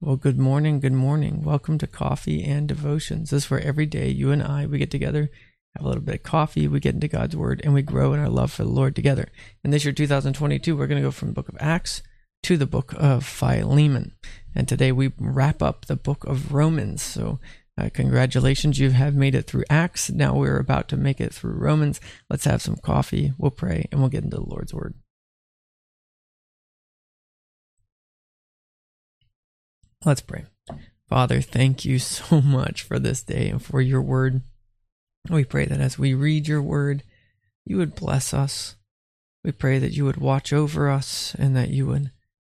Well, good morning. Good morning. Welcome to Coffee and Devotions. This is where every day you and I, we get together, have a little bit of coffee, we get into God's Word, and we grow in our love for the Lord together. And this year, 2022, we're going to go from the book of Acts to the book of Philemon. And today we wrap up the book of Romans. So congratulations, you have made it through Acts. Now we're about to make it through Romans. Let's have some coffee, we'll pray, and we'll get into the Lord's Word. Let's pray. Father, thank you so much for this day and for your word. We pray that as we read your word, you would bless us. We pray that you would watch over us and that you would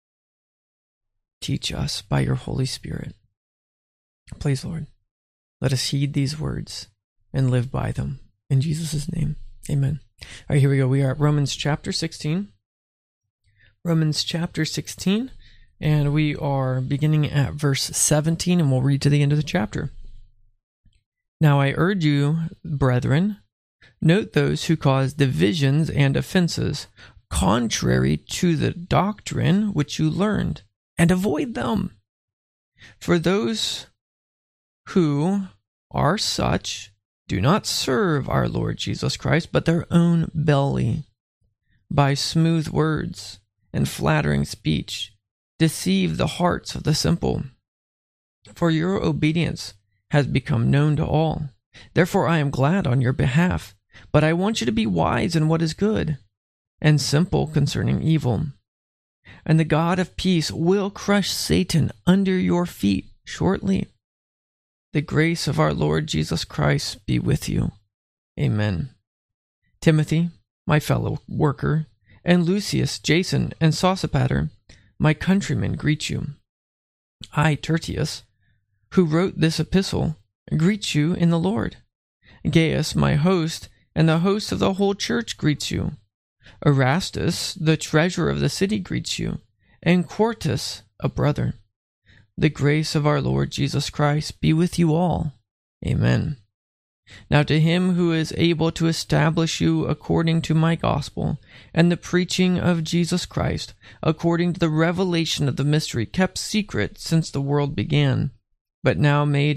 teach us by your Holy Spirit. Please, Lord, let us heed these words and live by them. In Jesus' name, amen. All right, here we go. We are at Romans chapter 16. Romans chapter 16. And we are beginning at verse 17, and we'll read to the end of the chapter. Now I urge you, brethren, note those who cause divisions and offenses, contrary to the doctrine which you learned, and avoid them. For those who are such do not serve our Lord Jesus Christ, but their own belly, by smooth words and flattering speech, deceive the hearts of the simple. For your obedience has become known to all. Therefore I am glad on your behalf, but I want you to be wise in what is good, and simple concerning evil. And the God of peace will crush Satan under your feet shortly. The grace of our Lord Jesus Christ be with you. Amen. Timothy, my fellow worker, and Lucius, Jason, and Sosipater, my countrymen, greet you. I, Tertius, who wrote this epistle, greet you in the Lord. Gaius, my host, and the host of the whole church greets you. Erastus, the treasurer of the city, greets you, and Quartus, a brother. The grace of our Lord Jesus Christ be with you all. Amen. Now to him who is able to establish you according to my gospel and the preaching of Jesus Christ, according to the revelation of the mystery kept secret since the world began, but now made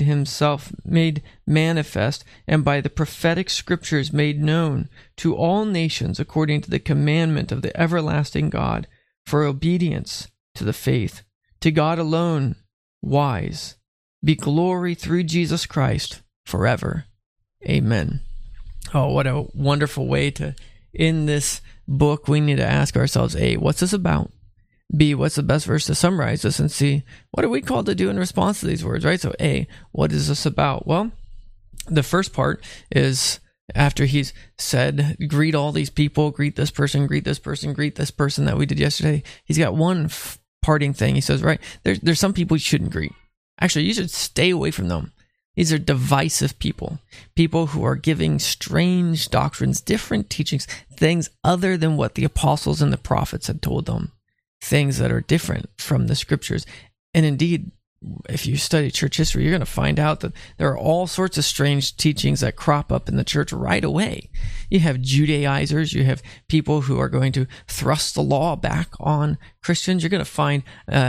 manifest, and by the prophetic scriptures made known to all nations according to the commandment of the everlasting God, for obedience to the faith. To God alone, wise, be glory through Jesus Christ forever. Amen. Oh, what a wonderful way to end this book. We need to ask ourselves, A, what's this about? B, what's the best verse to summarize this? And C, what are we called to do in response to these words, right? So A, what is this about? Well, the first part is after he's said, greet all these people, greet this person, greet this person, greet this person that we did yesterday. He's got one parting thing. He says, right, there's some people you shouldn't greet. Actually, you should stay away from them. These are divisive people who are giving strange doctrines, different teachings, things other than what the apostles and the prophets had told them, things that are different from the scriptures. And indeed, if you study church history, you're going to find out that there are all sorts of strange teachings that crop up in the church right away. You have Judaizers, you have people who are going to thrust the law back on Christians. You're going to find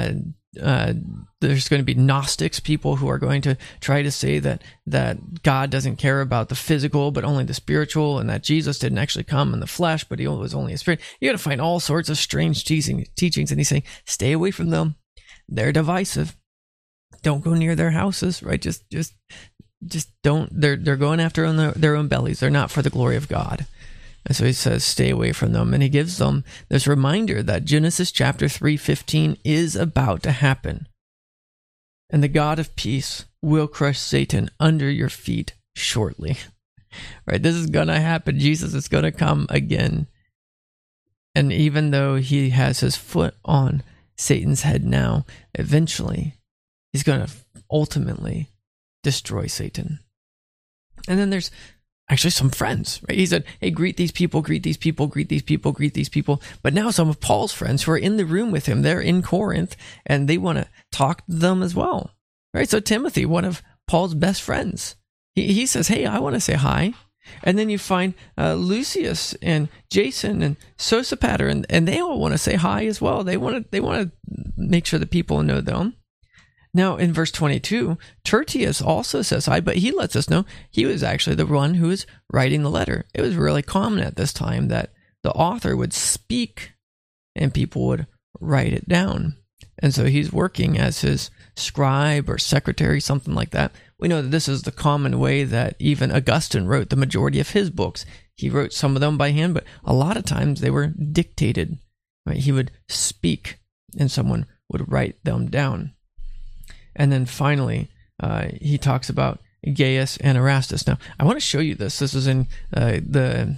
there's going to be Gnostics, people who are going to try to say that God doesn't care about the physical, but only the spiritual, and that Jesus didn't actually come in the flesh, but he was only a spirit. You're going to find all sorts of strange teachings, and he's saying, stay away from them. They're divisive. Don't go near their houses, right? Just don't. They're going after their own bellies. They're not for the glory of God. And so he says, stay away from them. And he gives them this reminder that Genesis chapter 3:15 is about to happen. And the God of peace will crush Satan under your feet shortly. Right? This is going to happen. Jesus is going to come again. And even though he has his foot on Satan's head now, eventually he's going to ultimately destroy Satan. And then there's actually some friends, right? He said, hey, greet these people, greet these people, greet these people, greet these people. But now some of Paul's friends who are in the room with him, they're in Corinth, and they want to talk to them as well, right? So Timothy, one of Paul's best friends, he says, hey, I want to say hi. And then you find Lucius and Jason and Sosipater, and they all want to say hi as well. They want to make sure that people know them. Now, in verse 22, Tertius also says hi, but he lets us know he was actually the one who was writing the letter. It was really common at this time that the author would speak and people would write it down. And so he's working as his scribe or secretary, something like that. We know that this is the common way that even Augustine wrote the majority of his books. He wrote some of them by hand, but a lot of times they were dictated. Right? He would speak and someone would write them down. And then finally, he talks about Gaius and Erastus. Now, I want to show you this. This is in the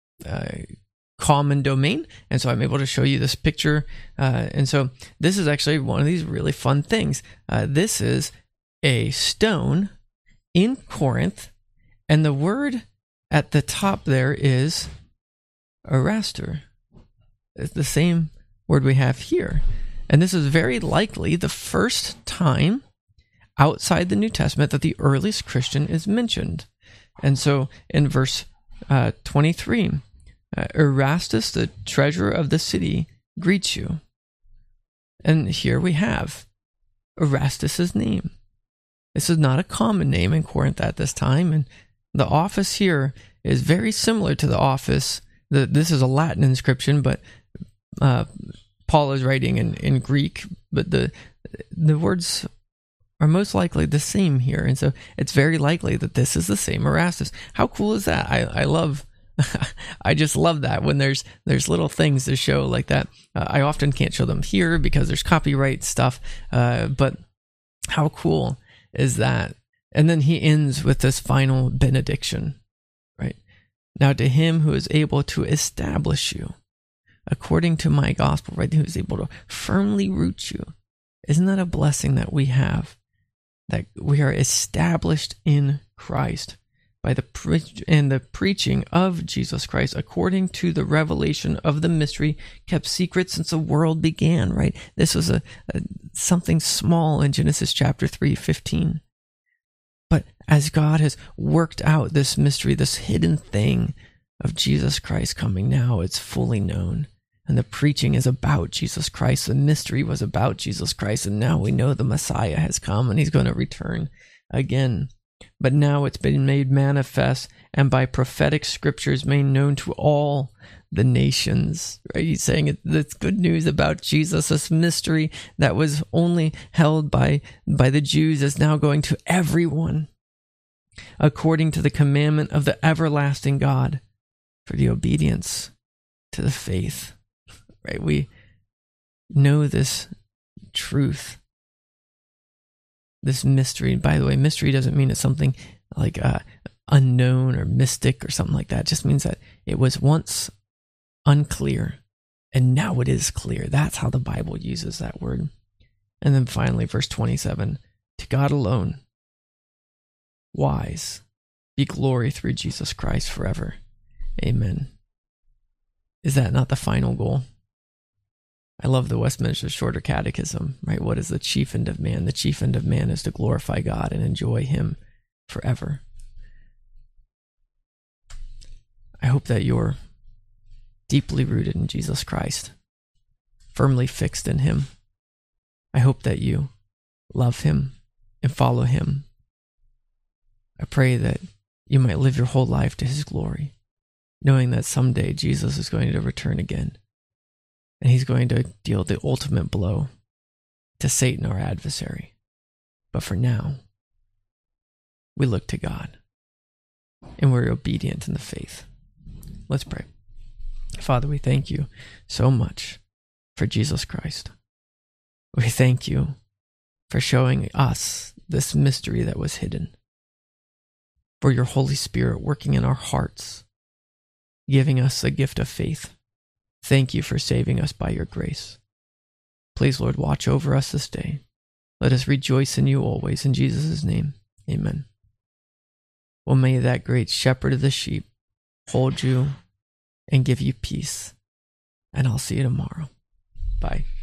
common domain, and so I'm able to show you this picture. And so this is actually one of these really fun things. This is a stone in Corinth, and the word at the top there is Eraster. It's the same word we have here. And this is very likely the first time outside the New Testament that the earliest Christian is mentioned. And so in verse 23, Erastus, the treasurer of the city, greets you. And here we have Erastus's name. This is not a common name in Corinth at this time, and the office here is very similar to the office. This is a Latin inscription, but Paul is writing in Greek, but the words are most likely the same here, and so it's very likely that this is the same Erastus. How cool is that? I love I just love that when there's little things to show like that. I often can't show them here because there's copyright stuff, but how cool is that? And then he ends with this final benediction, right? Now to him who is able to establish you according to my gospel, right? Who is able to firmly root you. Isn't that a blessing that we have? That we are established in Christ by the preaching of Jesus Christ according to the revelation of the mystery kept secret since the world began, right? This was something small in Genesis chapter 3:15. But as God has worked out this mystery, this hidden thing of Jesus Christ coming, now it's fully known. And the preaching is about Jesus Christ. The mystery was about Jesus Christ. And now we know the Messiah has come and he's going to return again. But now it's been made manifest and by prophetic scriptures made known to all the nations. Right? He's saying it's good news about Jesus. This mystery that was only held by the Jews is now going to everyone according to the commandment of the everlasting God for the obedience to the faith. Right? We know this truth, this mystery. By the way, mystery doesn't mean it's something like unknown or mystic or something like that. It just means that it was once unclear and now it is clear. That's how the Bible uses that word. And then finally, verse 27, to God alone, wise, be glory through Jesus Christ forever. Amen. Is that not the final goal? I love the Westminster Shorter Catechism, right? What is the chief end of man? The chief end of man is to glorify God and enjoy him forever. I hope that you're deeply rooted in Jesus Christ, firmly fixed in him. I hope that you love him and follow him. I pray that you might live your whole life to his glory, knowing that someday Jesus is going to return again. And he's going to deal the ultimate blow to Satan, our adversary. But for now, we look to God and we're obedient in the faith. Let's pray. Father, we thank you so much for Jesus Christ. We thank you for showing us this mystery that was hidden, for your Holy Spirit working in our hearts, giving us the gift of faith. Thank you for saving us by your grace. Please, Lord, watch over us this day. Let us rejoice in you always. In Jesus' name, amen. Well, may that great shepherd of the sheep hold you and give you peace. And I'll see you tomorrow. Bye.